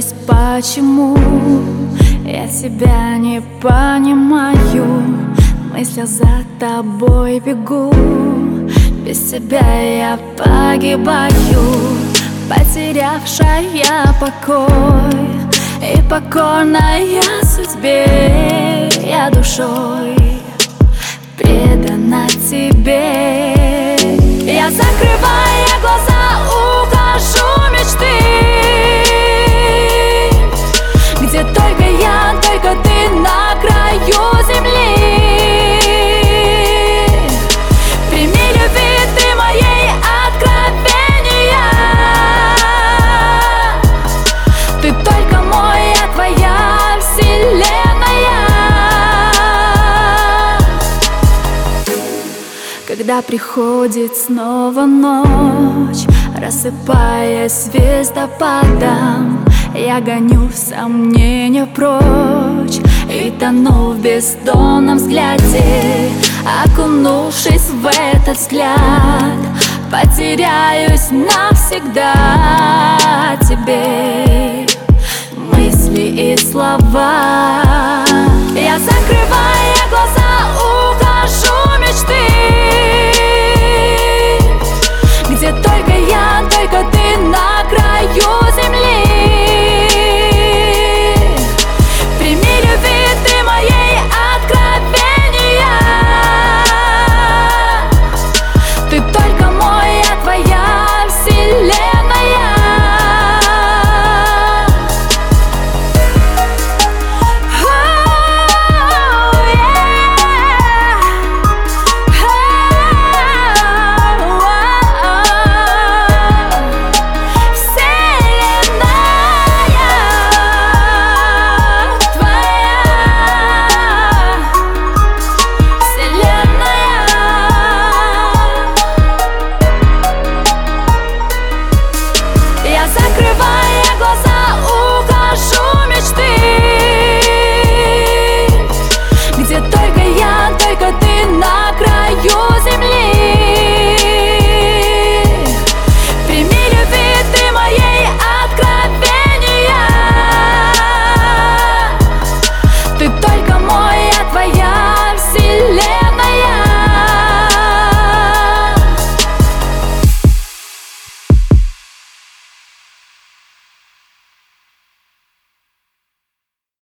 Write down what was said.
спрашиваясь, почему я тебя не понимаю. Мысль за тобой бегу, без тебя я погибаю, потерявшая покой и покорная судьбе. Я душой предана тебе. Я, закрывая глаза, ухожу мечты, где только я, только ты на краю земли. Прими, люби ты моей откровения. Ты только мой, я твоя вселенная. Когда приходит снова ночь, рассыпаясь звездопадом, я гоню сомнения прочь и тону в бездонном взгляде. Окунувшись в этот взгляд, потеряюсь навсегда тебе. Мысли и слова